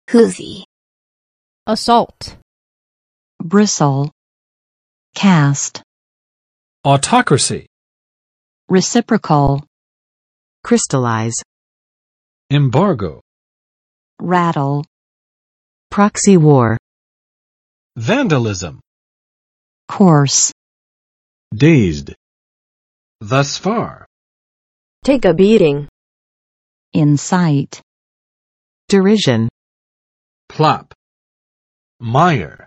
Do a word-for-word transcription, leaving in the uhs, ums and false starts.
Hoozy. Assault. Bristle. Cast. Autocracy. Reciprocal. Crystallize. Embargo. Rattle. Proxy war. Vandalism. Course. Dazed. Thus far. Take a beating. Incite. Derision. Plop. Mire.